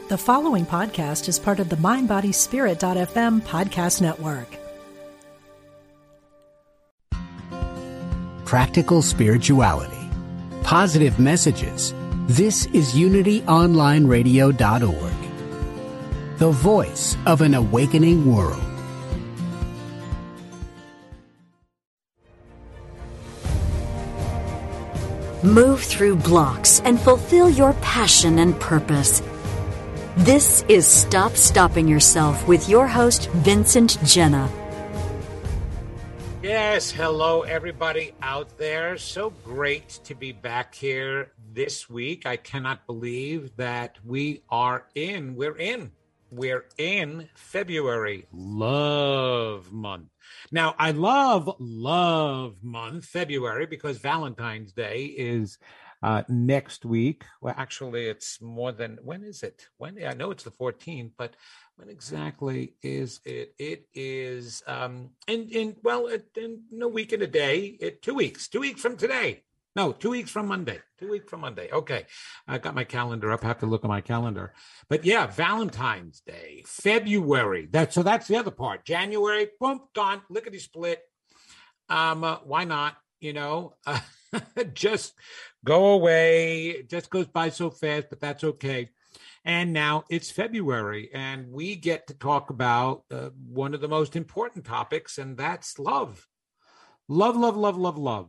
The following podcast is part of the MindBodySpirit.fm podcast network. Practical spirituality. Positive messages. This is UnityOnlineRadio.org. The voice of an awakening world. Move through blocks and fulfill your passion and purpose. This is Stop Stopping Yourself with your host, Vincent Genna. Yes, hello everybody out there. So great to be back here this week. I cannot believe that we're in February, love month. Now, I love month, February, because Valentine's Day is next week. Well, actually, it's more than, when is it? I know it's the 14th, but when exactly is it? It is in a week and a day, 2 weeks from today. No, 2 weeks from Monday. 2 weeks from Monday. Okay. I got my calendar up. I have to look at my calendar. But yeah, Valentine's Day, February. That's the other part. January, boom, gone. Lickety split. Why not? Just go away. It just goes by so fast, but that's okay. And now it's February, and we get to talk about one of the most important topics, and that's love. Love.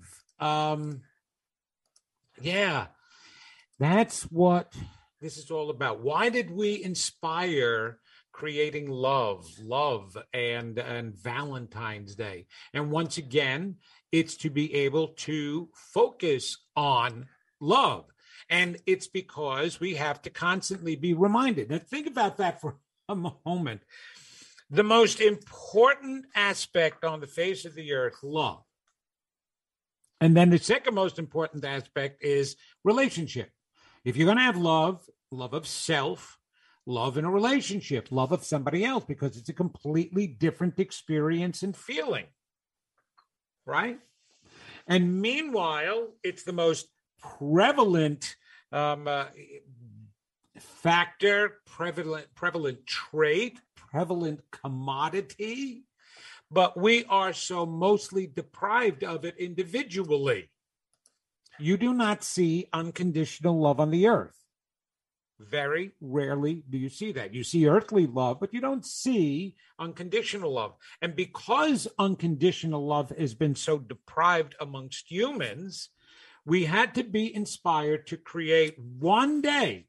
Yeah, that's what this is all about. Why did we inspire creating love and Valentine's Day? And once again, it's to be able to focus on love. And it's because we have to constantly be reminded. Now, think about that for a moment. The most important aspect on the face of the earth, love. And then the second most important aspect is relationship. If you're going to have love of self, love in a relationship, love of somebody else, because it's a completely different experience and feeling, right? And meanwhile, it's the most prevalent factor, prevalent trait, prevalent commodity, but we are so mostly deprived of it individually. You do not see unconditional love on the earth. Very rarely do you see that. You see earthly love, but you don't see unconditional love. And because unconditional love has been so deprived amongst humans, we had to be inspired to create one day,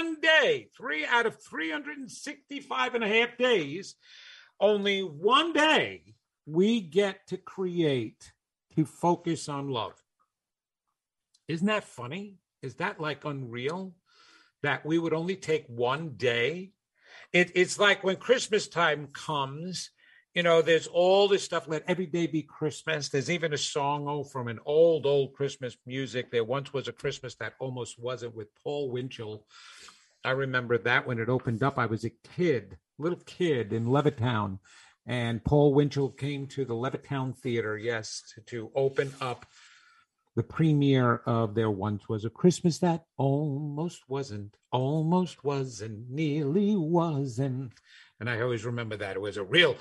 3 out of 365 and a half days, only one day we get to create to focus on love. Isn't that funny? Is that like unreal? That we would only take one day? It's like when Christmas time comes, there's all this stuff, let every day be Christmas. There's even a song from an old Christmas music. There once was a Christmas that almost wasn't, with Paul Winchell. I remember that when it opened up. I was a little kid in Levittown, and Paul Winchell came to the Levittown Theater, to open up the premiere of There Once Was a Christmas That Almost Wasn't, Nearly Wasn't. And I always remember that. It was a real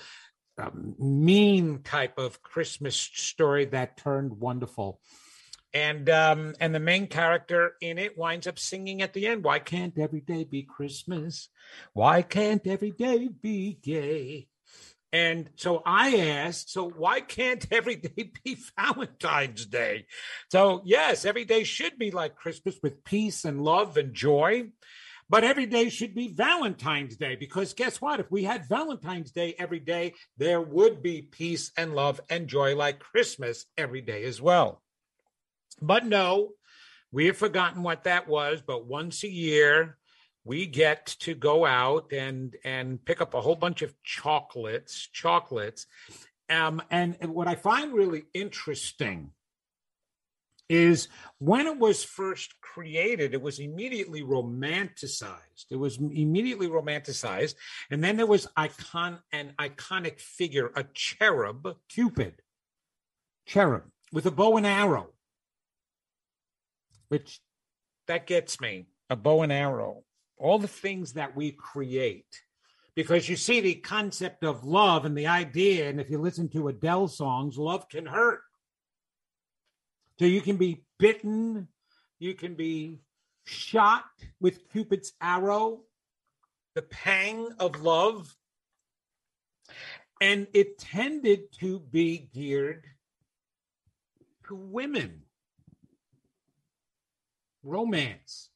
mean type of Christmas story that turned wonderful. And the main character in it winds up singing at the end, "Why can't every day be Christmas? Why can't every day be gay?" And so I asked, so why can't every day be Valentine's Day? So yes, every day should be like Christmas with peace and love and joy. But every day should be Valentine's Day, because guess what? If we had Valentine's Day every day, there would be peace and love and joy like Christmas every day as well. But no, we have forgotten what that was. But once a year, we get to go out and pick up a whole bunch of chocolates. And what I find really interesting is when it was first created, it was immediately romanticized. And then there was an iconic figure, a cherub, Cupid, with a bow and arrow, which that gets me, a bow and arrow. all the things that we create. Because you see the concept of love and the idea, and if you listen to Adele songs, love can hurt. So you can be bitten, you can be shot with Cupid's arrow, the pang of love. And it tended to be geared to women. Romance.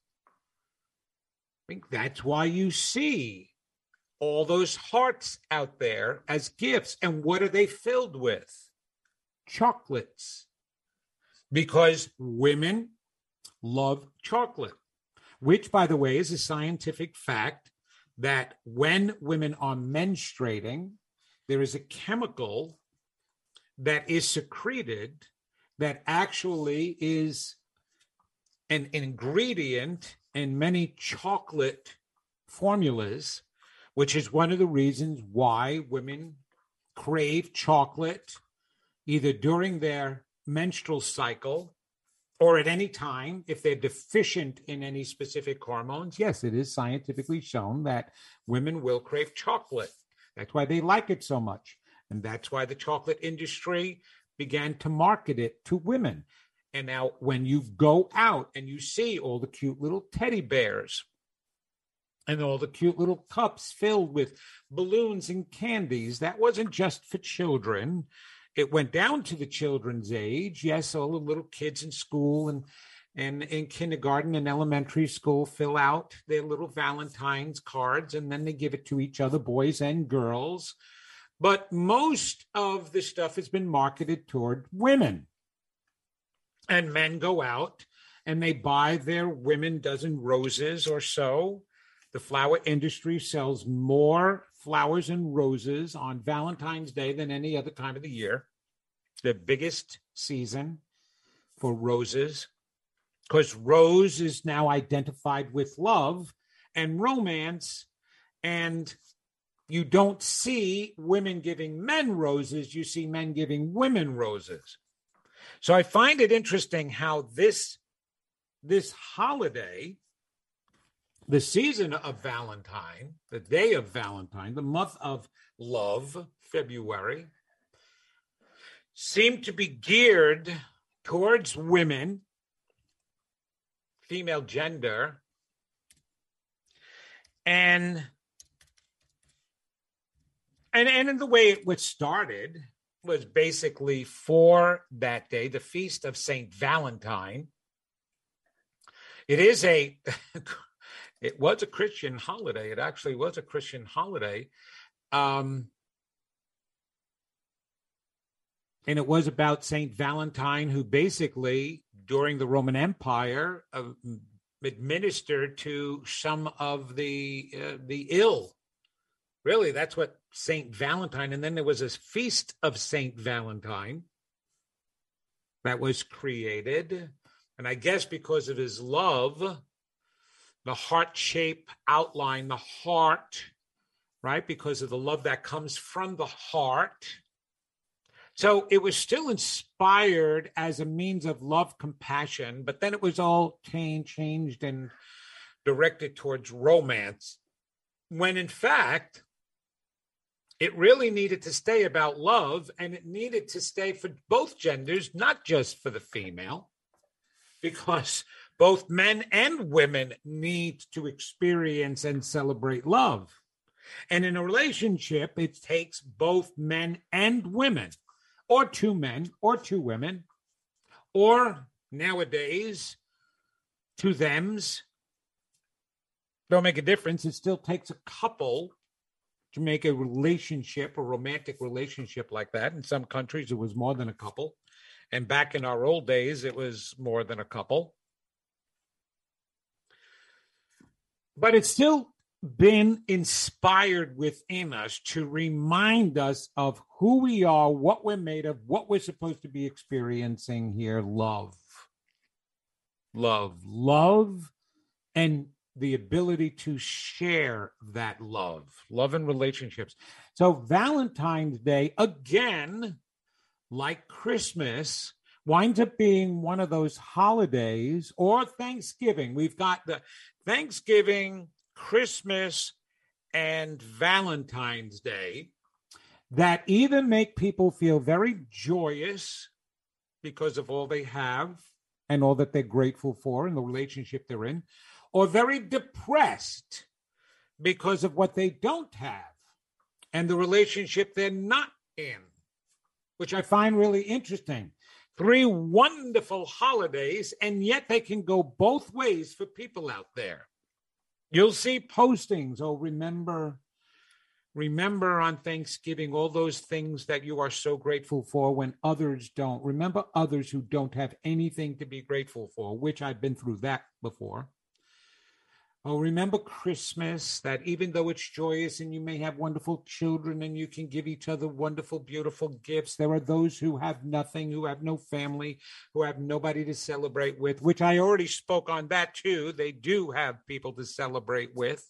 I think that's why you see all those hearts out there as gifts. And what are they filled with? Chocolates. Because women love chocolate, which, by the way, is a scientific fact that when women are menstruating, there is a chemical that is secreted that actually is an ingredient in many chocolate formulas, which is one of the reasons why women crave chocolate either during their menstrual cycle or at any time if they're deficient in any specific hormones. Yes, it is scientifically shown that women will crave chocolate. That's why they like it so much. And that's why the chocolate industry began to market it to women. And now when you go out and you see all the cute little teddy bears and all the cute little cups filled with balloons and candies, that wasn't just for children. It went down to the children's age. Yes, all the little kids in school and in kindergarten and elementary school fill out their little Valentine's cards, and then they give it to each other, boys and girls. But most of the stuff has been marketed toward women. And men go out and they buy their women dozen roses or so. The flower industry sells more flowers and roses on Valentine's Day than any other time of the year. The biggest season for roses, because rose is now identified with love and romance, and you don't see women giving men roses, you see men giving women roses. So I find it interesting how this holiday, the season of Valentine, the day of Valentine, the month of love, February, seemed to be geared towards women, female gender, and in the way it was started was basically for that day, the feast of Saint Valentine. It was a Christian holiday. It actually was a Christian holiday. And it was about Saint Valentine, who basically, during the Roman Empire, administered to some of the ill. Really, that's what Saint Valentine. And then there was a feast of Saint Valentine that was created. And I guess because of his love, the heart-shaped outline, the heart, right? Because of the love that comes from the heart. So it was still inspired as a means of love, compassion, but then it was all changed and directed towards romance, when in fact, it really needed to stay about love, and it needed to stay for both genders, not just for the female, because both men and women need to experience and celebrate love. And in a relationship, it takes both men and women, or two men or two women, or nowadays, two thems. Don't make a difference. It still takes a couple to make a relationship, a romantic relationship like that. In some countries, it was more than a couple. And back in our old days, it was more than a couple. But it's still been inspired within us to remind us of who we are, what we're made of, what we're supposed to be experiencing here. Love, and the ability to share that love and relationships. So Valentine's Day, again, like Christmas, winds up being one of those holidays, or Thanksgiving. We've got the Thanksgiving, Christmas and Valentine's Day that either make people feel very joyous because of all they have and all that they're grateful for in the relationship they're in, or very depressed because of what they don't have and the relationship they're not in, which I find really interesting. 3 wonderful holidays, and yet they can go both ways for people out there. You'll see postings, remember on Thanksgiving all those things that you are so grateful for when others don't. Remember others who don't have anything to be grateful for, which I've been through that before. Oh, remember Christmas, that even though it's joyous and you may have wonderful children and you can give each other wonderful, beautiful gifts, there are those who have nothing, who have no family, who have nobody to celebrate with, which I already spoke on that too. They do have people to celebrate with.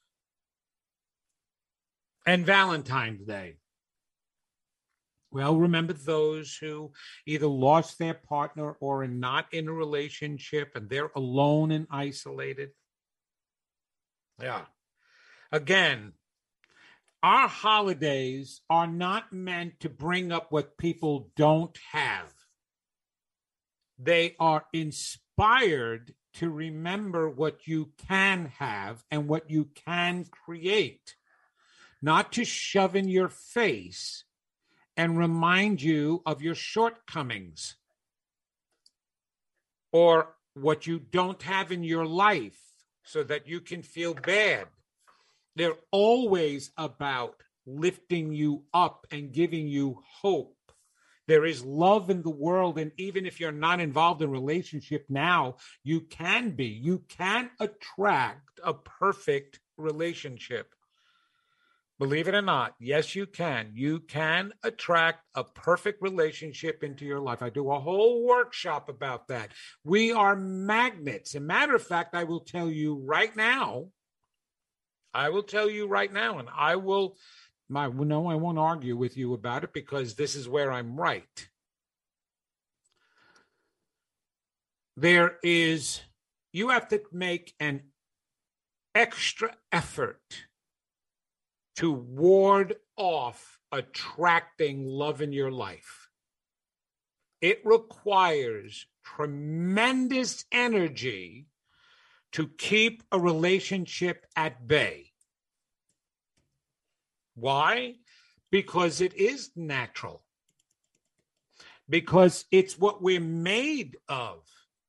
And Valentine's Day. Well, remember those who either lost their partner or are not in a relationship and they're alone and isolated. Yeah. Again, our holidays are not meant to bring up what people don't have. They are inspired to remember what you can have and what you can create, not to shove in your face and remind you of your shortcomings or what you don't have in your life, so that you can feel bad. They're always about lifting you up and giving you hope. There is love in the world, and even if you're not involved in a relationship now, you can be. You can attract a perfect relationship. Believe it or not, yes, you can. You can attract a perfect relationship into your life. I do a whole workshop about that. We are magnets. As a matter of fact, I will tell you right now, and I won't argue with you about it because this is where I'm right. You have to make an extra effort to ward off attracting love in your life. It requires tremendous energy to keep a relationship at bay. Why? Because it is natural. Because it's what we're made of.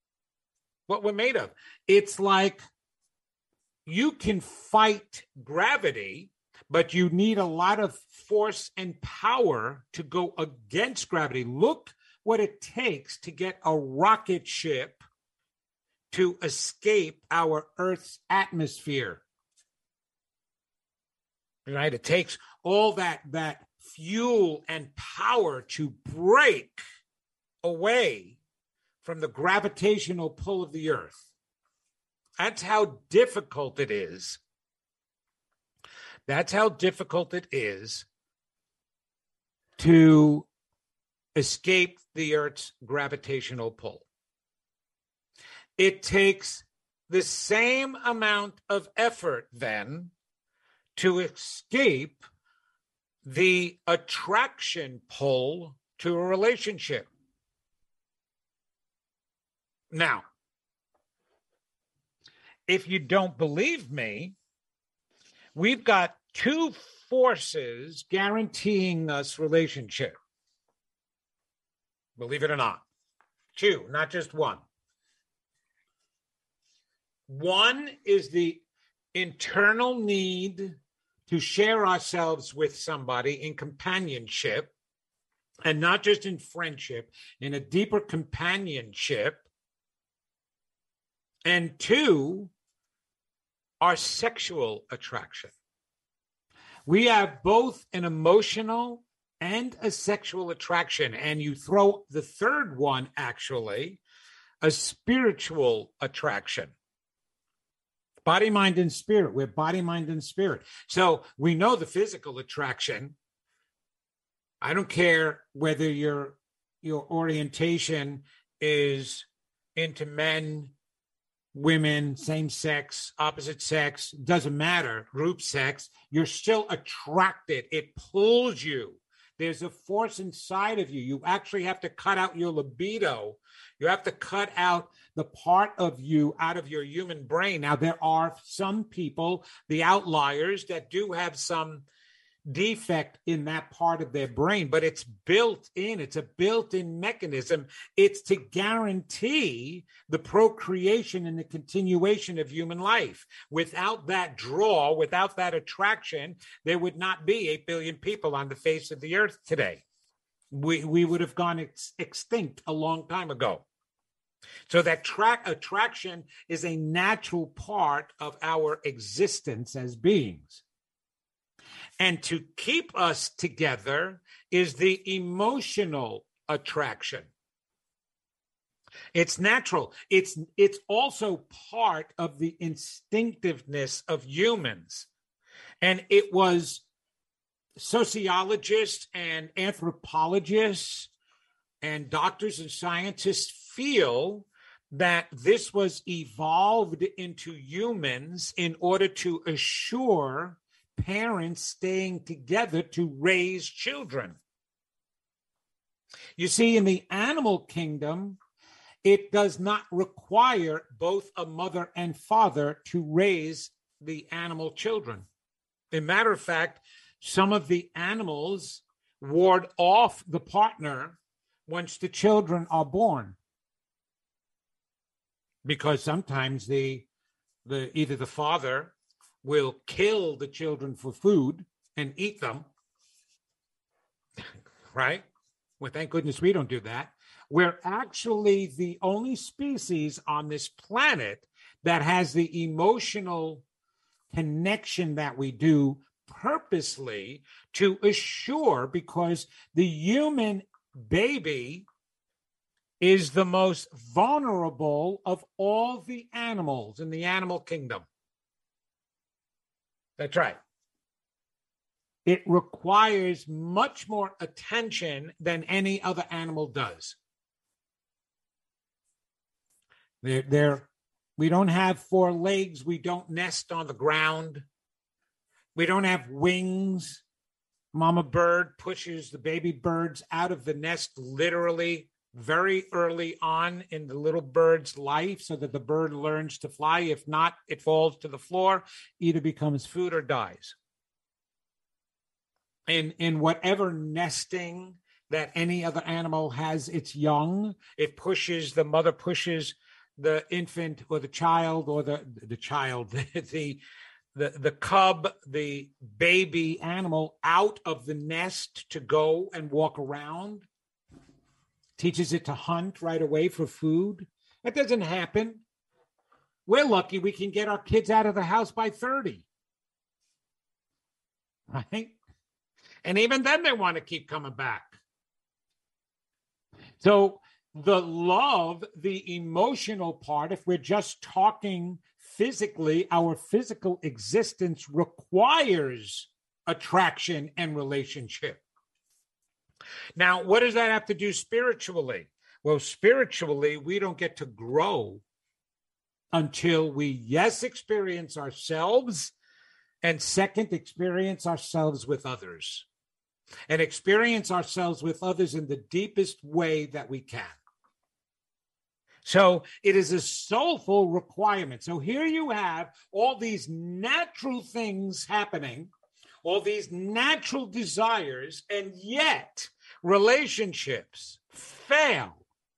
It's like you can fight gravity, but you need a lot of force and power to go against gravity. Look what it takes to get a rocket ship to escape our Earth's atmosphere. Right? It takes all that fuel and power to break away from the gravitational pull of the Earth. That's how difficult it is. That's how difficult it is to escape the Earth's gravitational pull. It takes the same amount of effort then to escape the attraction pull to a relationship. Now, if you don't believe me, we've got 2 forces guaranteeing us relationship. Believe it or not. 2, not just 1. One is the internal need to share ourselves with somebody in companionship, and not just in friendship, in a deeper companionship. And 2, our sexual attraction. We have both an emotional and a sexual attraction. And you throw the third one, actually, a spiritual attraction. Body, mind, and spirit. We're body, mind, and spirit. So we know the physical attraction. I don't care whether your orientation is into men women, same sex, opposite sex, doesn't matter, group sex, you're still attracted. It pulls you. There's a force inside of you. You actually have to cut out your libido. You have to cut out the part of you out of your human brain. Now, there are some people, the outliers, that do have some defect in that part of their brain, but it's built in. It's a built-in mechanism. It's to guarantee the procreation and the continuation of human life. Without that draw, without that attraction, there would not be 8 billion people on the face of the earth today. We would have gone extinct a long time ago. So that attraction is a natural part of our existence as beings. And to keep us together is the emotional attraction. It's natural. It's also part of the instinctiveness of humans. And it was sociologists and anthropologists and doctors and scientists feel that this was evolved into humans in order to assure parents staying together to raise children. You see, in the animal kingdom, it does not require both a mother and father to raise the animal children. As a matter of fact, some of the animals ward off the partner once the children are born, because sometimes either the father will kill the children for food and eat them, right? Well, thank goodness we don't do that. We're actually the only species on this planet that has the emotional connection that we do purposely to assure, because the human baby is the most vulnerable of all the animals in the animal kingdom. That's right. It requires much more attention than any other animal does. We don't have 4 legs. We don't nest on the ground. We don't have wings. Mama bird pushes the baby birds out of the nest literally very early on in the little bird's life so that the bird learns to fly. If not, it falls to the floor, either becomes food or dies. In whatever nesting that any other animal has its young, the mother pushes the infant or the child or the child, the cub, the baby animal out of the nest to go and walk around. Teaches it to hunt right away for food. That doesn't happen. We're lucky we can get our kids out of the house by 30. Right? And even then they want to keep coming back. So the love, the emotional part, if we're just talking physically, our physical existence requires attraction and relationship. Now, what does that have to do spiritually? Well, spiritually, we don't get to grow until we, yes, experience ourselves, and second, experience ourselves with others. And experience ourselves with others in the deepest way that we can. So it is a soulful requirement. So here you have all these natural things happening, all these natural desires, and yet relationships fail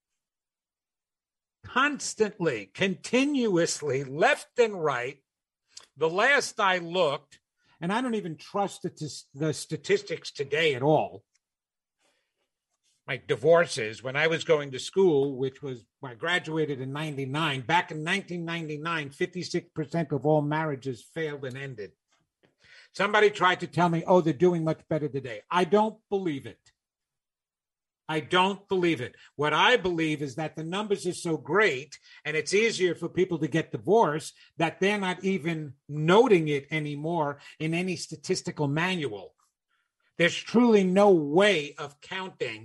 constantly, continuously, left and right. The last I looked, and I don't even trust the statistics today at all, like divorces, when I was going to school, I graduated in 99, back in 1999, 56% of all marriages failed and ended. Somebody tried to tell me, oh, they're doing much better today. I don't believe it. I don't believe it. What I believe is that the numbers are so great and it's easier for people to get divorced that they're not even noting it anymore in any statistical manual. There's truly no way of counting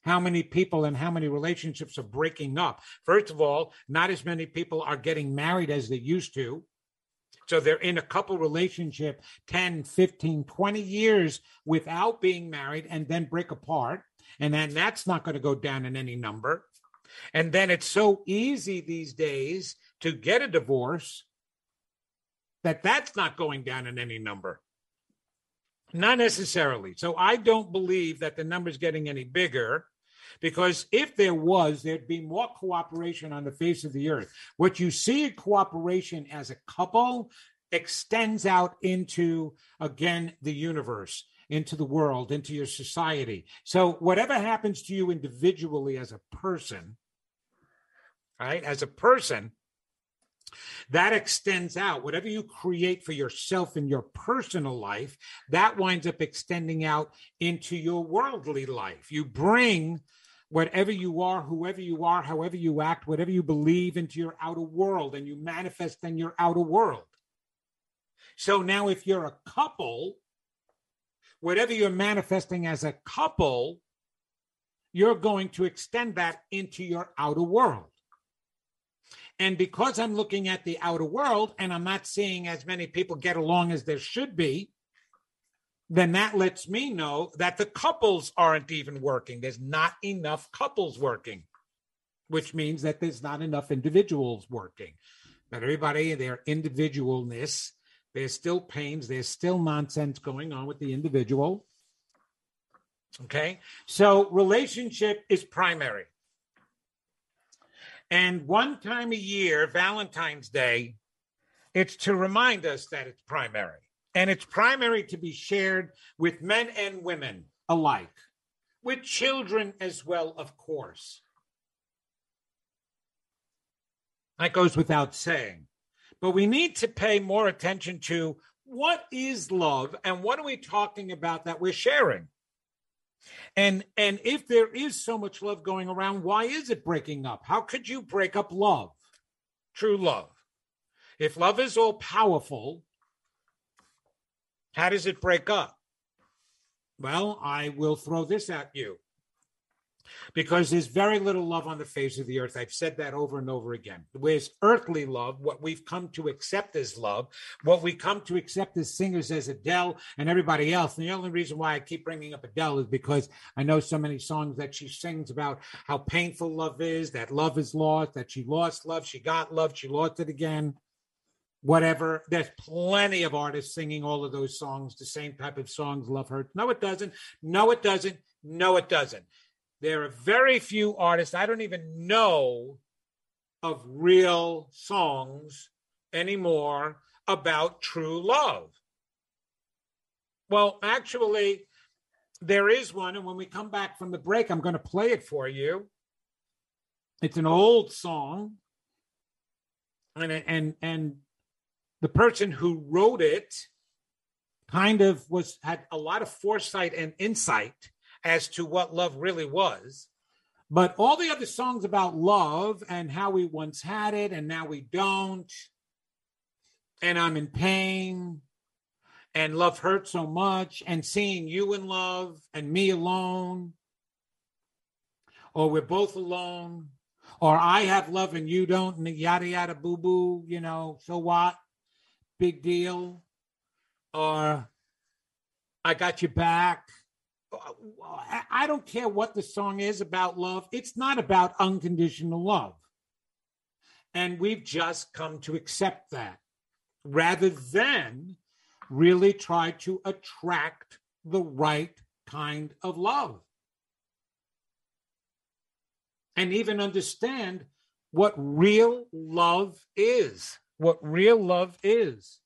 how many people and how many relationships are breaking up. First of all, not as many people are getting married as they used to. So they're in a couple relationship 10, 15, 20 years without being married and then break apart. And then that's not going to go down in any number. And then it's so easy these days to get a divorce that that's not going down in any number. Not necessarily. So I don't believe that the number's getting any bigger, because if there was, there'd be more cooperation on the face of the earth. What you see in cooperation as a couple extends out into, again, the universe, into the world, into your society. So whatever happens to you individually as a person, right, as a person, that extends out. Whatever you create for yourself in your personal life, that winds up extending out into your worldly life. You bring whatever you are, whoever you are, however you act, whatever you believe into your outer world, and you manifest in your outer world. So now if you're a couple, whatever you're manifesting as a couple, you're going to extend that into your outer world. And because I'm looking at the outer world and I'm not seeing as many people get along as there should be, then that lets me know that the couples aren't even working. There's not enough couples working, which means that there's not enough individuals working. But everybody, their individualness, there's still pains, there's still nonsense going on with the individual. Okay? So relationship is primary. And one time a year, Valentine's Day, it's to remind us that it's primary. And it's primary to be shared with men and women alike, with children as well, of course. That goes without saying. But we need to pay more attention to what is love and what are we talking about that we're sharing? And if there is so much love going around, why is it breaking up? How could you break up love, true love? If love is all powerful, how does it break up? Well, I will throw this at you. Because there's very little love on the face of the earth. I've said that over and over again. Where's earthly love, what we've come to accept as love, what we come to accept as singers as Adele and everybody else. And the only reason why I keep bringing up Adele is because I know so many songs that she sings about how painful love is, that love is lost, that she lost love, she got love, she lost it again, whatever. There's plenty of artists singing all of those songs, the same type of songs, love hurts. No, it doesn't. No, it doesn't. No, it doesn't. There are very few artists, I don't even know of real songs anymore about true love. Well, actually, there is one. And when we come back from the break, I'm going to play it for you. It's an old song. And the person who wrote it kind of had a lot of foresight and insight as to what love really was. But all the other songs about love and how we once had it and now we don't, and I'm in pain, and love hurts so much, and seeing you in love and me alone, or we're both alone, or I have love and you don't, and yada, yada, boo-boo, you know, so what? Big deal. Or I got your back. I don't care what the song is about love. It's not about unconditional love. And we've just come to accept that rather than really try to attract the right kind of love. And even understand what real love is. What real love is.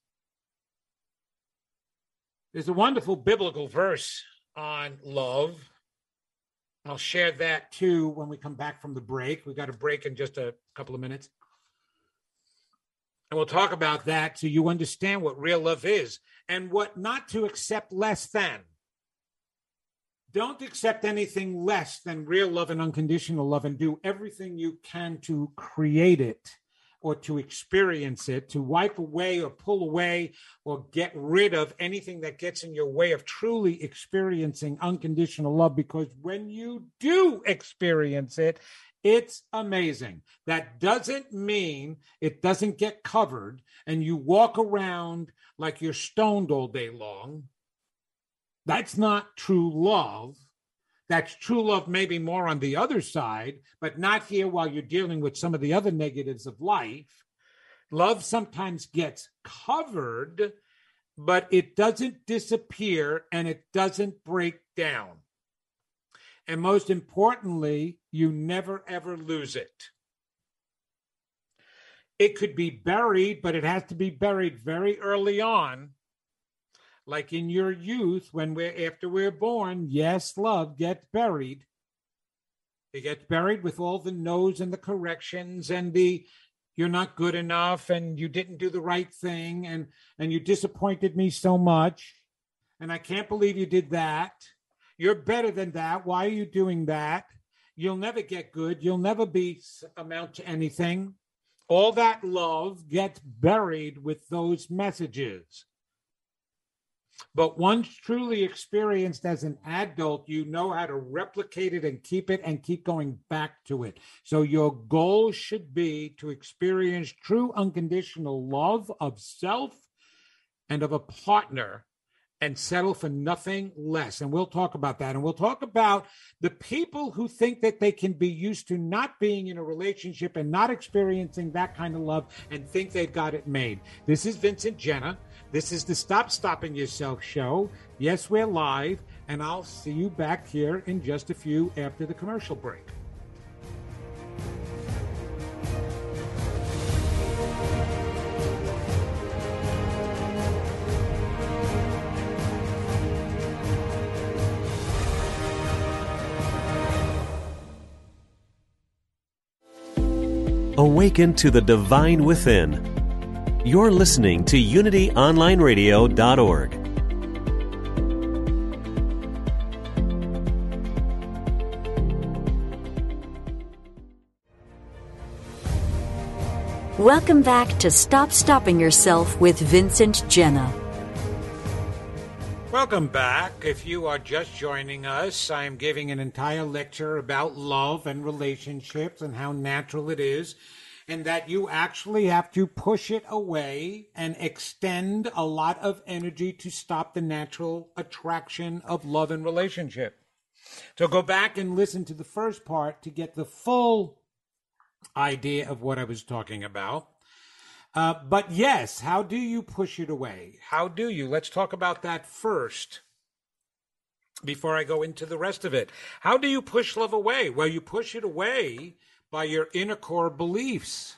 There's a wonderful biblical verse on love. I'll share that too when we come back from the break. We've got a break in just a couple of minutes. And we'll talk about that so you understand what real love is and what not to accept less than. Don't accept anything less than real love and unconditional love, and do everything you can to create it or to experience it, to wipe away or pull away or get rid of anything that gets in your way of truly experiencing unconditional love. Because when you do experience it, it's amazing. That doesn't mean it doesn't get covered and you walk around like you're stoned all day long. That's not true love. That's true love, maybe more on the other side, but not here while you're dealing with some of the other negatives of life. Love sometimes gets covered, but it doesn't disappear and it doesn't break down. And most importantly, you never, ever lose it. It could be buried, but it has to be buried very early on. Like in your youth, after we're born, yes, love gets buried. It gets buried with all the no's and the corrections and the you're not good enough and you didn't do the right thing and you disappointed me so much. And I can't believe you did that. You're better than that. Why are you doing that? You'll never get good. You'll never amount to anything. All that love gets buried with those messages. But once truly experienced as an adult, you know how to replicate it and keep going back to it. So your goal should be to experience true unconditional love of self and of a partner and settle for nothing less. And we'll talk about that. And we'll talk about the people who think that they can be used to not being in a relationship and not experiencing that kind of love and think they've got it made. This is Vincent Genna. This is the Stop Stopping Yourself show. Yes, we're live, and I'll see you back here in just a few after the commercial break. Awaken to the divine within. You're listening to UnityOnlineRadio.org. Welcome back to Stop Stopping Yourself with Vincent Genna. Welcome back. If you are just joining us, I'm giving an entire lecture about love and relationships and how natural it is, and that you actually have to push it away and extend a lot of energy to stop the natural attraction of love and relationship. So go back and listen to the first part to get the full idea of what I was talking about. But yes, how do you push it away? How do you? Let's talk about that first before I go into the rest of it. How do you push love away? Well, you push it away by your inner core beliefs.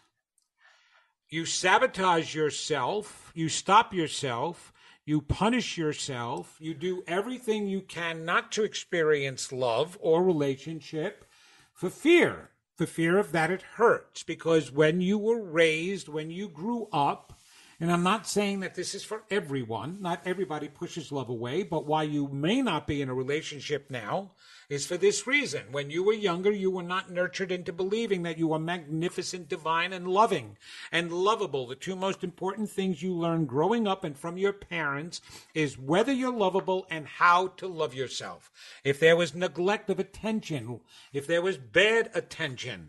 You sabotage yourself, you stop yourself, you punish yourself, you do everything you can not to experience love or relationship for fear of that it hurts. Because when you were raised, when you grew up, and I'm not saying that this is for everyone, not everybody pushes love away, but why you may not be in a relationship now is for this reason. When you were younger, you were not nurtured into believing that you were magnificent, divine, and loving and lovable. The two most important things you learn growing up and from your parents is whether you're lovable and how to love yourself. If there was neglect of attention, if there was bad attention,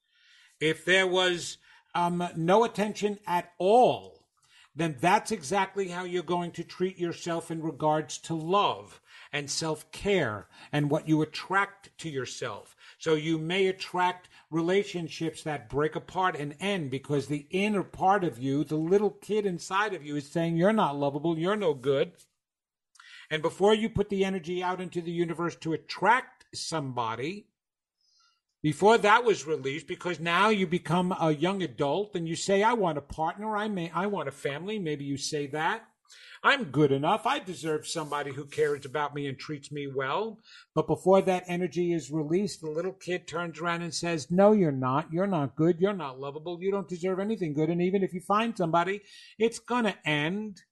if there was no attention at all, then that's exactly how you're going to treat yourself in regards to love and self-care and what you attract to yourself. So you may attract relationships that break apart and end because the inner part of you, the little kid inside of you, is saying you're not lovable, you're no good. And before you put the energy out into the universe to attract somebody, before that was released, because now you become a young adult and you say, I want a partner, I want a family. Maybe you say that. I'm good enough. I deserve somebody who cares about me and treats me well. But before that energy is released, the little kid turns around and says, no, you're not. You're not good. You're not lovable. You don't deserve anything good. And even if you find somebody, it's going to end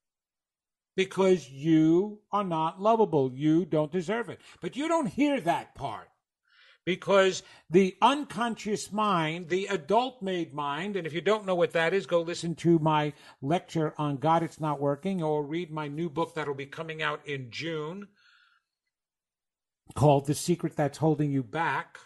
because you are not lovable. You don't deserve it. But you don't hear that part. Because the unconscious mind, the adult-made mind, and if you don't know what that is, go listen to my lecture on God It's Not Working, or read my new book that'll be coming out in June called The Secret That's Holding You Back.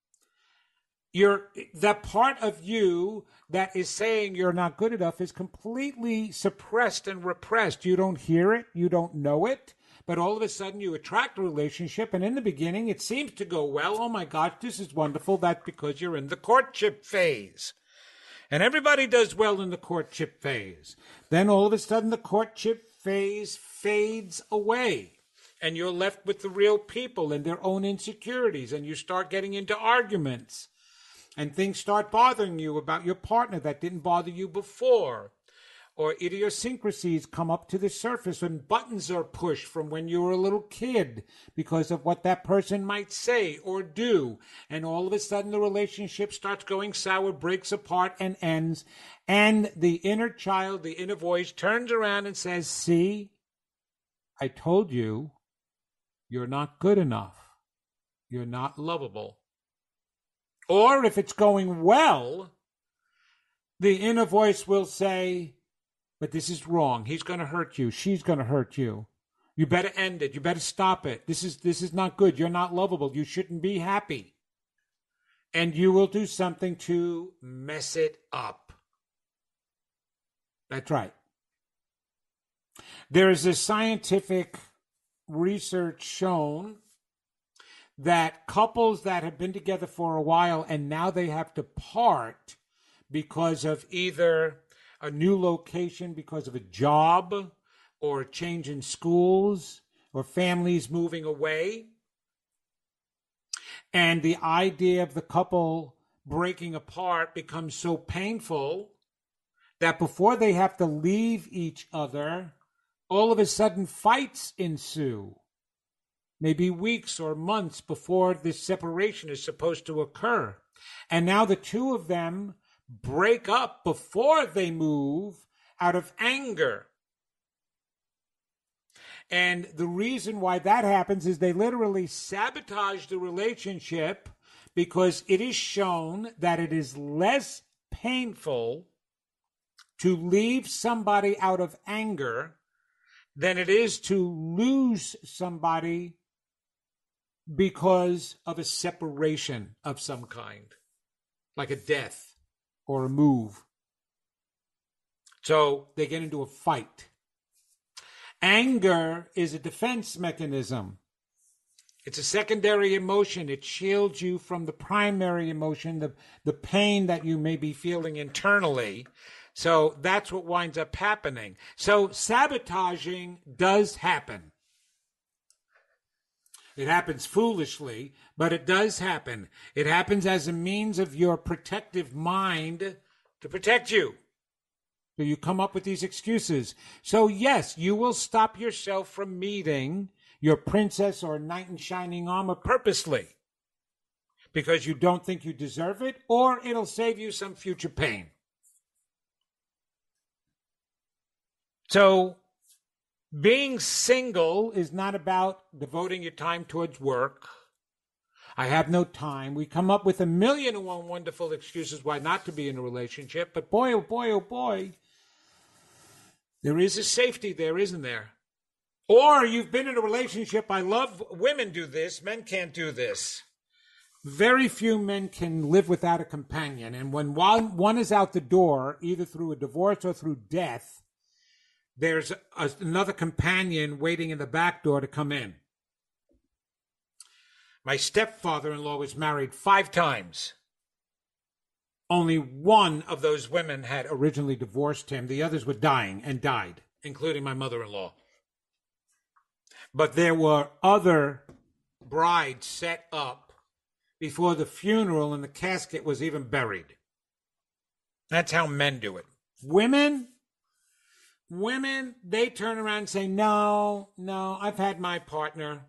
That part of you that is saying you're not good enough is completely suppressed and repressed. You don't hear it, you don't know it. But all of a sudden you attract a relationship, and in the beginning it seems to go well. Oh my gosh, this is wonderful. That's because you're in the courtship phase. And everybody does well in the courtship phase. Then all of a sudden the courtship phase fades away, and you're left with the real people and their own insecurities, and you start getting into arguments, and things start bothering you about your partner that didn't bother you before. Or idiosyncrasies come up to the surface when buttons are pushed from when you were a little kid because of what that person might say or do. And all of a sudden the relationship starts going sour, breaks apart, and ends. And the inner child, the inner voice, turns around and says, see, I told you, you're not good enough. You're not lovable. Or if it's going well, the inner voice will say, but this is wrong. He's going to hurt you. She's going to hurt you. You better end it. You better stop it. This is not good. You're not lovable. You shouldn't be happy. And you will do something to mess it up. That's right. There is a scientific research shown that couples that have been together for a while and now they have to part because of either a new location, because of a job, or a change in schools, or families moving away. And the idea of the couple breaking apart becomes so painful that before they have to leave each other, all of a sudden fights ensue. Maybe weeks or months before this separation is supposed to occur. And now the two of them break up before they move out of anger. And the reason why that happens is they literally sabotage the relationship, because it is shown that it is less painful to leave somebody out of anger than it is to lose somebody because of a separation of some kind, like a death or a move. So they get into a fight. Anger is a defense mechanism. It's a secondary emotion. It shields you from the primary emotion, the pain that you may be feeling internally. So that's what winds up happening. So sabotaging does happen. It happens foolishly, but it does happen. It happens as a means of your protective mind to protect you. So you come up with these excuses. So yes, you will stop yourself from meeting your princess or knight in shining armor purposely because you don't think you deserve it, or it'll save you some future pain. So being single is not about devoting your time towards work. I have no time. We come up with 1,000,001 wonderful excuses why not to be in a relationship. But boy, oh boy, oh boy, there is a safety there, isn't there? Or you've been in a relationship. I love women do this. Men can't do this. Very few men can live without a companion. And when one is out the door, either through a divorce or through death, there's another companion waiting in the back door to come in. My stepfather-in-law was married 5 times. Only one of those women had originally divorced him. The others were dying and died, including my mother-in-law. But there were other brides set up before the funeral and the casket was even buried. That's how men do it. Women, they turn around and say, no, I've had my partner.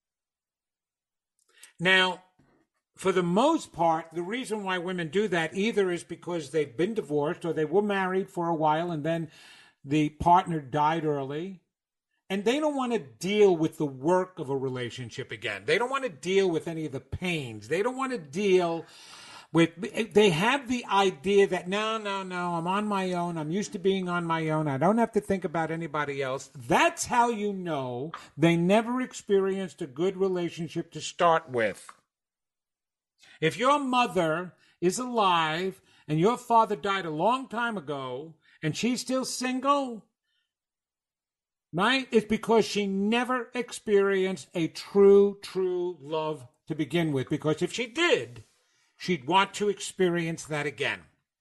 Now, for the most part, the reason why women do that either is because they've been divorced or they were married for a while and then the partner died early. and they don't want to deal with the work of a relationship again. They don't want to deal with any of the pains. They don't want to deal with, they have the idea that no, I'm on my own. I'm used to being on my own. I don't have to think about anybody else. That's how you know they never experienced a good relationship to start with. If your mother is alive and your father died a long time ago and she's still single, right? It's because she never experienced a true love to begin with. Because if she did, she'd want to experience that again.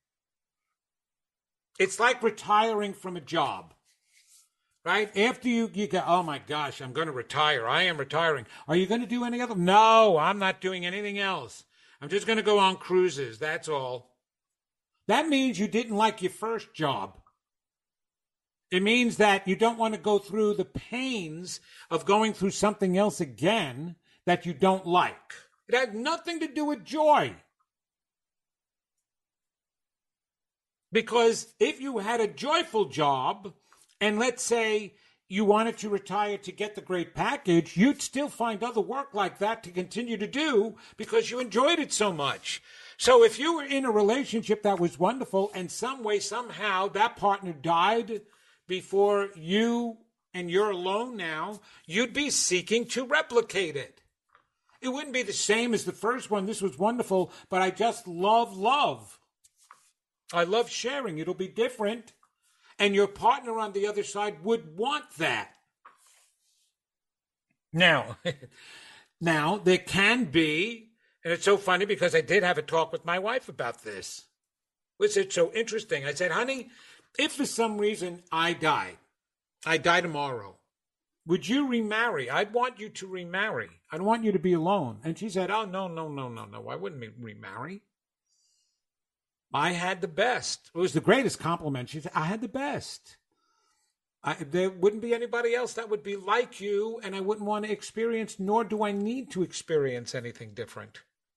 It's like retiring from a job, right? After you go, oh my gosh, I'm going to retire. I am retiring. Are you going to do any other? No, I'm not doing anything else. I'm just going to go on cruises. That's all. That means you didn't like your first job. It means that you don't want to go through the pains of going through something else again that you don't like. It has nothing to do with joy. Because if you had a joyful job, and let's say you wanted to retire to get the great package, you'd still find other work like that to continue to do because you enjoyed it so much. So if you were in a relationship that was wonderful and some way, somehow, that partner died before you and you're alone now, you'd be seeking to replicate it. It wouldn't be the same as the first one. This was wonderful, but I just love. I love sharing. It'll be different. And your partner on the other side would want that. Now, there can be, and it's so funny because I did have a talk with my wife about this, which is so interesting. I said, honey, if for some reason I die tomorrow, would you remarry? I'd want you to remarry. I don't want you to be alone. And she said, oh, no. I wouldn't remarry. I had the best. It was the greatest compliment. She said, I had the best. There wouldn't be anybody else that would be like you, and I wouldn't want to experience, nor do I need to experience anything different.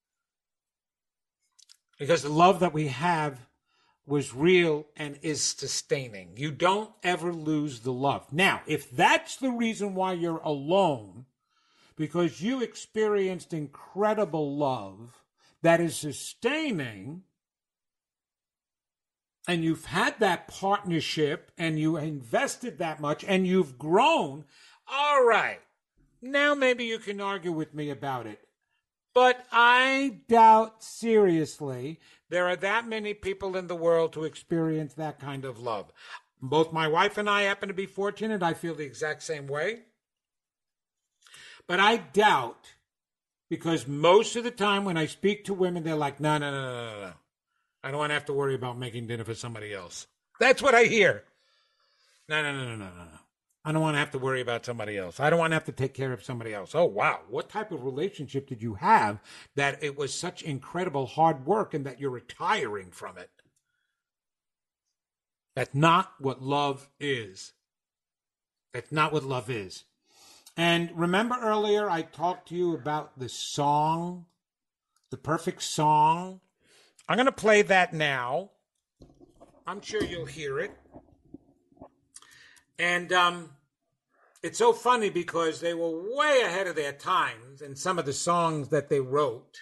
Because the love that we have was real and is sustaining. You don't ever lose the love. Now, if that's the reason why you're alone, because you experienced incredible love that is sustaining, and you've had that partnership, and you invested that much, and you've grown, all right, now maybe you can argue with me about it. But I doubt seriously there are that many people in the world who experience that kind of love. Both my wife and I happen to be fortunate. I feel the exact same way. But I doubt, because most of the time when I speak to women, they're like, no. I don't want to have to worry about making dinner for somebody else. That's what I hear. No. I don't want to have to worry about somebody else. I don't want to have to take care of somebody else. Oh, wow. What type of relationship did you have that it was such incredible hard work and that you're retiring from it? That's not what love is. That's not what love is. And remember earlier I talked to you about the song, the perfect song. I'm going to play that now. I'm sure you'll hear it. And it's so funny because they were way ahead of their times in some of the songs that they wrote.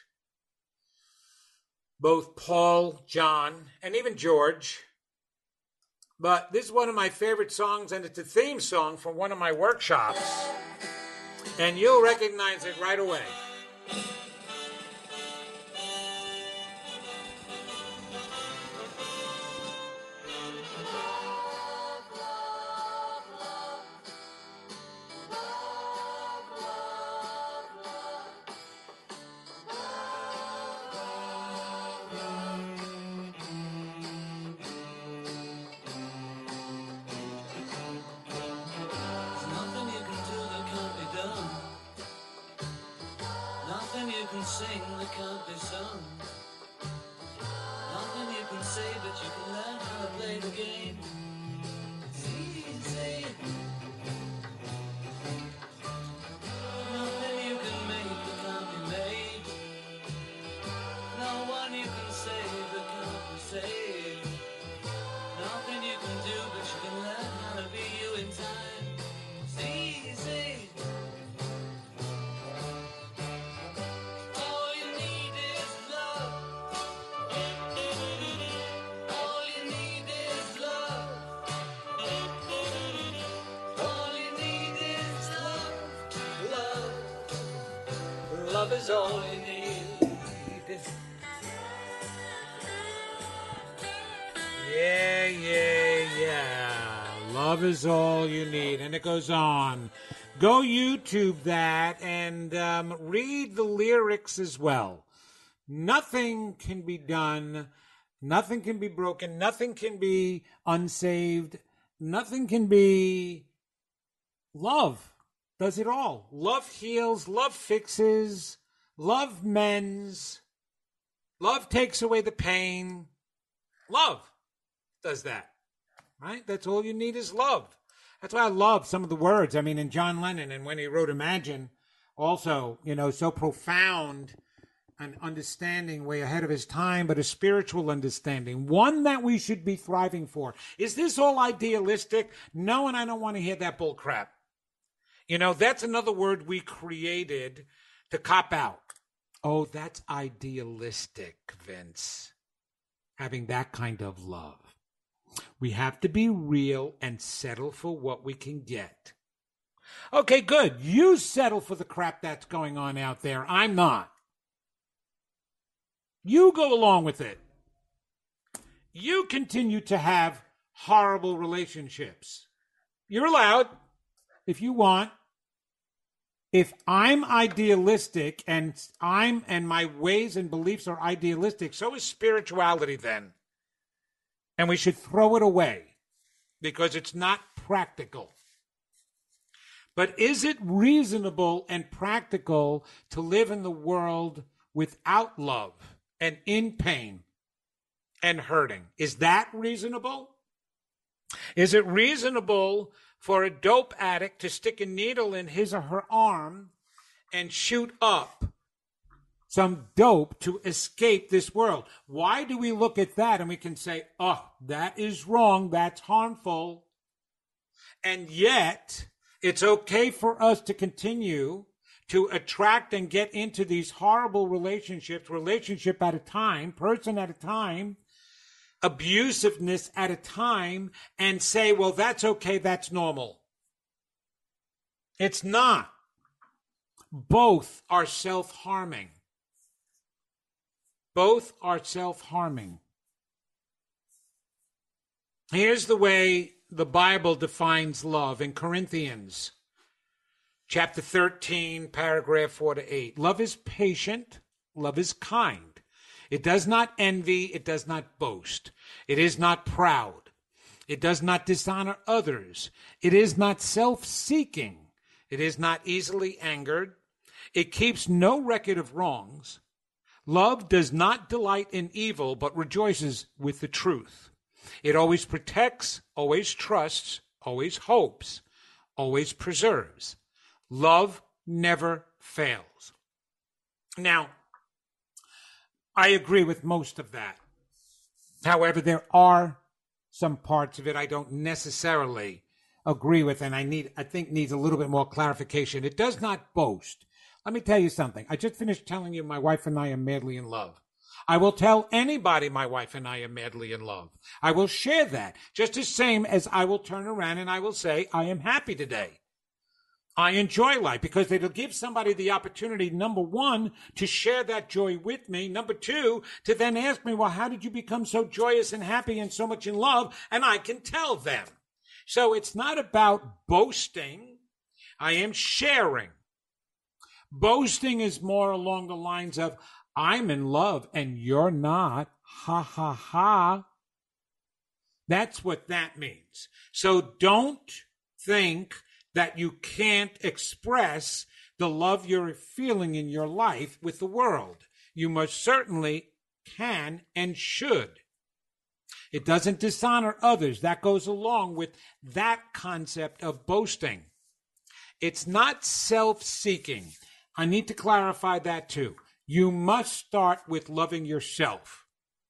Both Paul, John, and even George. But this is one of my favorite songs, and it's a theme song from one of my workshops. And you'll recognize it right away. Sing that can't be sung. Nothing you can say, but you can learn how to play the game. It's easy. Nothing you can make that can't be made. No one you can save that can't be saved. Nothing you can do, but you can learn how to be you in time. It's easy. love is all you need. Yeah. Love is all you need. And it goes on. Go YouTube that and read the lyrics as well. Nothing can be done. Nothing can be broken. Nothing can be unsaved. Nothing can be. Love does it all. Love heals. Love fixes. Love mends. Love takes away the pain. Love does that. Right? That's all you need is love. That's why I love some of the words. I mean, in John Lennon, and when he wrote Imagine, also, so profound an understanding way ahead of his time, but a spiritual understanding, one that we should be thriving for. Is this all idealistic? No, and I don't want to hear that bull crap. That's another word we created to cop out. Oh, that's idealistic, Vince. Having that kind of love. We have to be real and settle for what we can get. Okay, good. You settle for the crap that's going on out there. I'm not. You go along with it. You continue to have horrible relationships. You're allowed, if you want. If I'm idealistic and my ways and beliefs are idealistic, so is spirituality then. And we should throw it away because it's not practical. But is it reasonable and practical to live in the world without love and in pain and hurting? Is that reasonable? Is it reasonable for a dope addict to stick a needle in his or her arm and shoot up some dope to escape this world? Why do we look at that and we can say, oh, that is wrong, that's harmful, and yet it's okay for us to continue to attract and get into these horrible relationships, relationship at a time, person at a time, abusiveness at a time, and say, well, that's okay, that's normal. It's not. Both are self-harming. Both are self-harming. Here's the way the Bible defines love in Corinthians, chapter 13, paragraph 4-8. Love is patient. Love is kind. It does not envy. It does not boast. It is not proud. It does not dishonor others. It is not self-seeking. It is not easily angered. It keeps no record of wrongs. Love does not delight in evil, but rejoices with the truth. It always protects, always trusts, always hopes, always preserves. Love never fails. Now, I agree with most of that. However, there are some parts of it I don't necessarily agree with, and I think needs a little bit more clarification. It does not boast. Let me tell you something. I just finished telling you my wife and I are madly in love. I will tell anybody my wife and I are madly in love. I will share that, just the same as I will turn around and I will say, I am happy today. I enjoy life, because it'll give somebody the opportunity, number one, to share that joy with me. Number two, to then ask me, well, how did you become so joyous and happy and so much in love? And I can tell them. So it's not about boasting. I am sharing. Boasting is more along the lines of, I'm in love and you're not. Ha, ha, ha. That's what that means. So don't think that you can't express the love you're feeling in your life with the world. You most certainly can and should. It doesn't dishonor others. That goes along with that concept of boasting. It's not self-seeking. I need to clarify that too. You must start with loving yourself.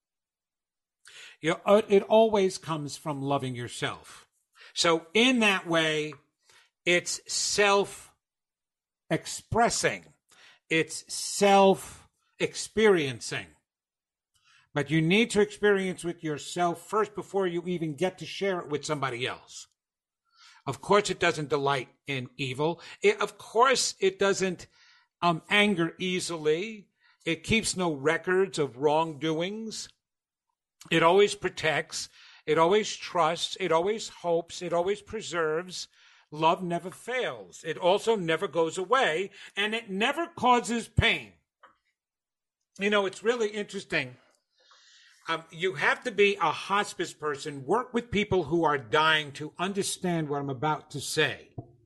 It always comes from loving yourself. So in that way, it's self-expressing. It's self-experiencing. But you need to experience with yourself first before you even get to share it with somebody else. Of course, it doesn't delight in evil. Of course, it doesn't anger easily. It keeps no records of wrongdoings. It always protects. It always trusts. It always hopes. It always preserves. Love never fails. It also never goes away, and it never causes pain. You know, it's really interesting. You have to be a hospice person, work with people who are dying to understand what I'm about to say.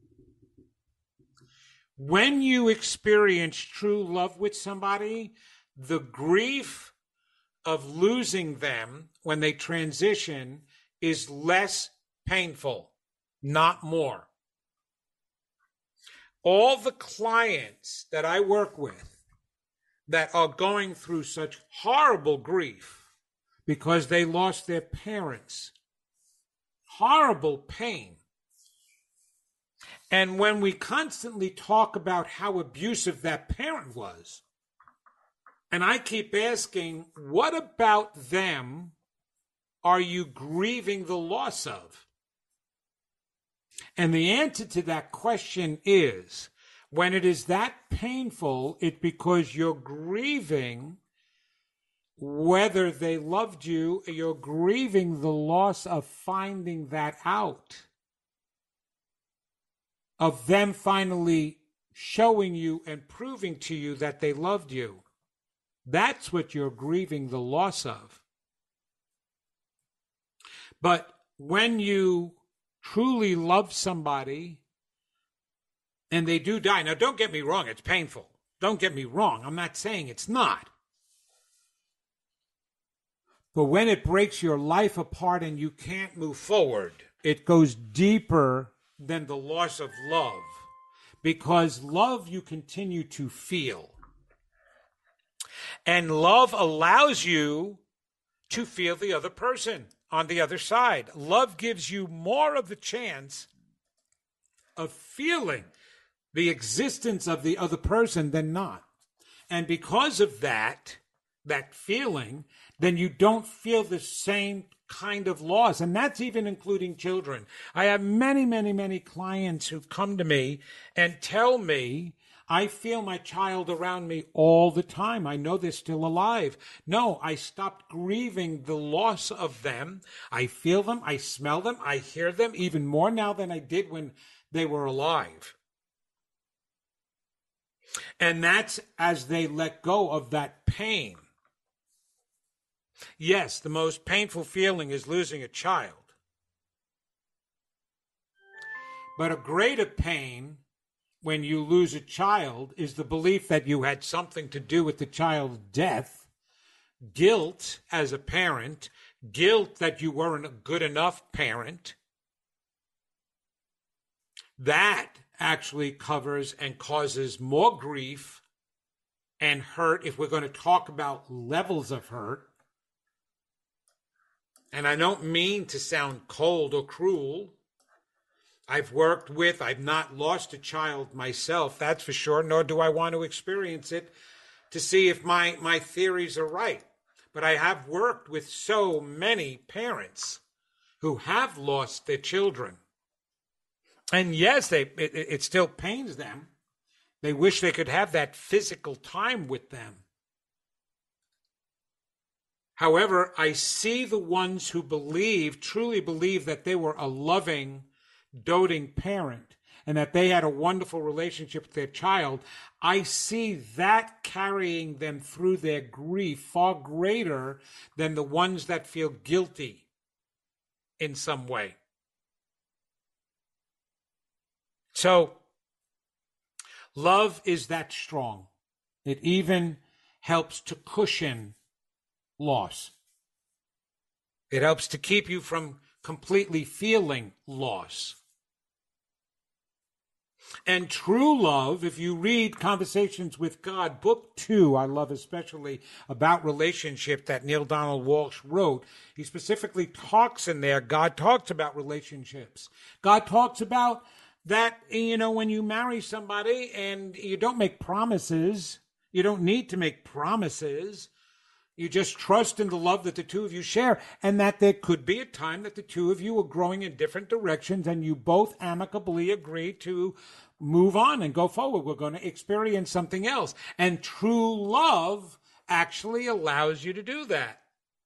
When you experience true love with somebody, the grief of losing them when they transition is less painful, not more. All the clients that I work with that are going through such horrible grief because they lost their parents, horrible pain. And when we constantly talk about how abusive that parent was, and I keep asking, what about them are you grieving the loss of? And the answer to that question is, when it is that painful, it's because you're grieving whether they loved you, you're grieving the loss of finding that out, of them finally showing you and proving to you that they loved you. That's what you're grieving the loss of. But when you truly love somebody and they do die, now don't get me wrong, it's painful. Don't get me wrong, I'm not saying it's not. But when it breaks your life apart and you can't move forward, it goes deeper than the loss of love. Because love you continue to feel. And love allows you to feel the other person on the other side. Love gives you more of the chance of feeling the existence of the other person than not. And because of that feeling, then you don't feel the same kind of loss. And that's even including children. I have many, many, many clients who come to me and tell me, I feel my child around me all the time. I know they're still alive. No, I stopped grieving the loss of them. I feel them, I smell them, I hear them even more now than I did when they were alive. And that's as they let go of that pain. Yes, the most painful feeling is losing a child. But a greater pain when you lose a child is the belief that you had something to do with the child's death, guilt as a parent, guilt that you weren't a good enough parent. That actually covers and causes more grief and hurt if we're going to talk about levels of hurt. And I don't mean to sound cold or cruel. I've not lost a child myself, that's for sure, nor do I want to experience it to see if my theories are right. But I have worked with so many parents who have lost their children. And yes, it still pains them. They wish they could have that physical time with them. However, I see the ones who truly believe that they were a loving, doting parent and that they had a wonderful relationship with their child. I see that carrying them through their grief far greater than the ones that feel guilty in some way. So, love is that strong. It even helps to cushion loss. It helps to keep you from completely feeling loss. And true love, if you read Conversations with God, book 2, I love especially about relationship that Neil Donald Walsh wrote. He specifically talks in there, God talks about relationships. God talks about that, when you marry somebody and you don't make promises, you don't need to make promises. You just trust in the love that the two of you share, and that there could be a time that the two of you are growing in different directions and you both amicably agree to move on and go forward. We're going to experience something else. And true love actually allows you to do that.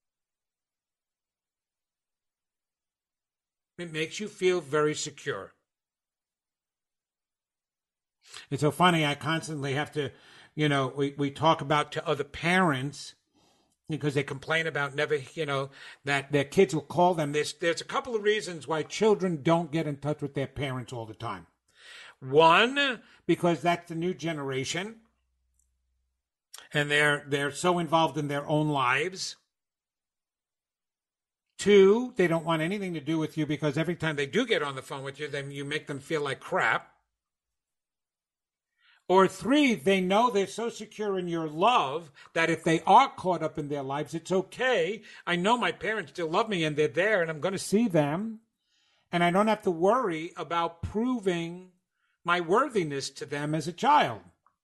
It makes you feel very secure. It's so funny, I constantly have to, we talk about to other parents because they complain about never, that their kids will call them. There's a couple of reasons why children don't get in touch with their parents all the time. One, because that's the new generation, and they're so involved in their own lives. Two, they don't want anything to do with you because every time they do get on the phone with you, then you make them feel like crap. Or three, they know they're so secure in your love that if they are caught up in their lives, it's okay. I know my parents still love me and they're there and I'm going to see them. And I don't have to worry about proving my worthiness to them as a child.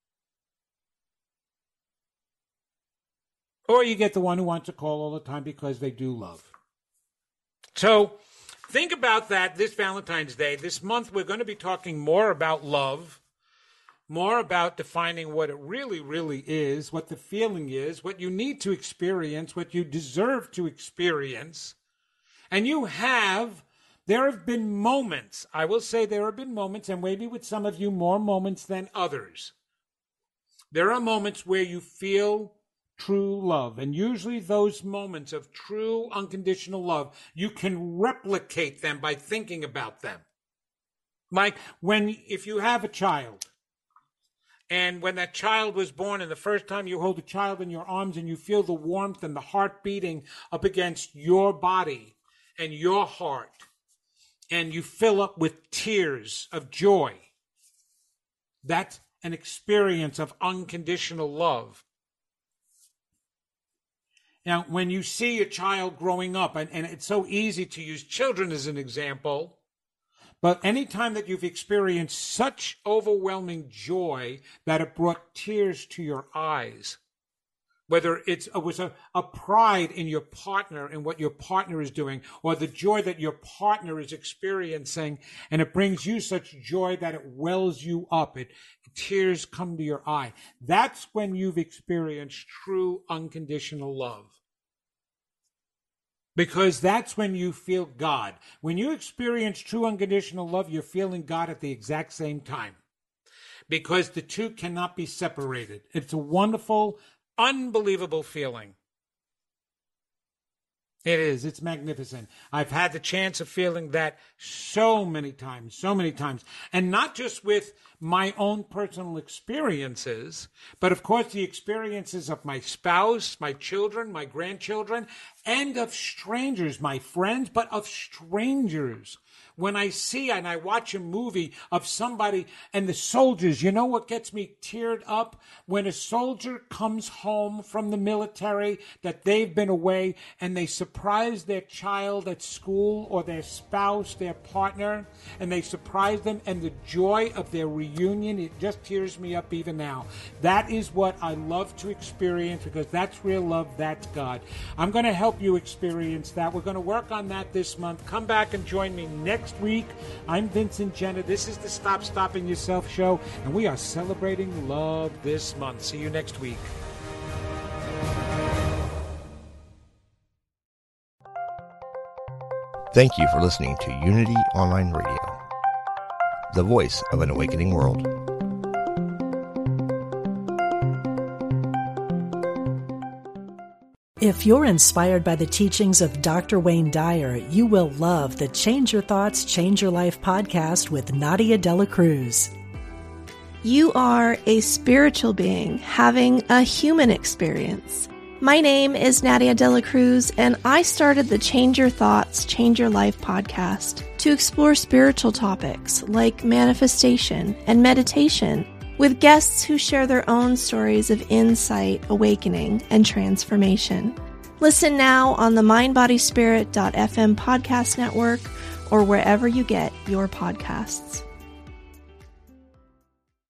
Or you get the one who wants to call all the time because they do love. So think about that this Valentine's Day. This month we're going to be talking more about love. More about defining what it really, really is, what the feeling is, what you need to experience, what you deserve to experience. And there have been moments, I will say there have been moments, and maybe with some of you more moments than others. There are moments where you feel true love. And usually those moments of true unconditional love, you can replicate them by thinking about them. Like if you have a child, and when that child was born and the first time you hold a child in your arms and you feel the warmth and the heart beating up against your body and your heart, and you fill up with tears of joy, that's an experience of unconditional love. Now, when you see a child growing up, and it's so easy to use children as an example, but any time that you've experienced such overwhelming joy that it brought tears to your eyes, whether it was a pride in your partner and what your partner is doing, or the joy that your partner is experiencing, and it brings you such joy that it wells you up, tears come to your eye. That's when you've experienced true unconditional love. Because that's when you feel God. When you experience true unconditional love, you're feeling God at the exact same time. Because the two cannot be separated. It's a wonderful, unbelievable feeling. It is. It's magnificent. I've had the chance of feeling that so many times. And not just with my own personal experiences, but of course the experiences of my spouse, my children, my grandchildren, and of strangers, my friends, but of strangers. When I see and I watch a movie of somebody and the soldiers, you know what gets me teared up? When a soldier comes home from the military, that they've been away, and they surprise their child at school or their spouse, their partner, and they surprise them, and the joy of their reunion, it just tears me up even now. That is what I love to experience, because that's real love, that's God. I'm going to help you experience that. We're going to work on that this month. Come back and join me next week. I'm Vincent Jenner. This is the Stop Stopping Yourself show, and we are celebrating love this month. See you next week. Thank you for listening to Unity Online Radio, the voice of an awakening world. If you're inspired by the teachings of Dr. Wayne Dyer, you will love the Change Your Thoughts, Change Your Life podcast with Nadia Dela Cruz. You are a spiritual being having a human experience. My name is Nadia Dela Cruz, and I started the Change Your Thoughts, Change Your Life podcast to explore spiritual topics like manifestation and meditation with guests who share their own stories of insight, awakening, and transformation. Listen now on the mindbodyspirit.fm podcast network or wherever you get your podcasts.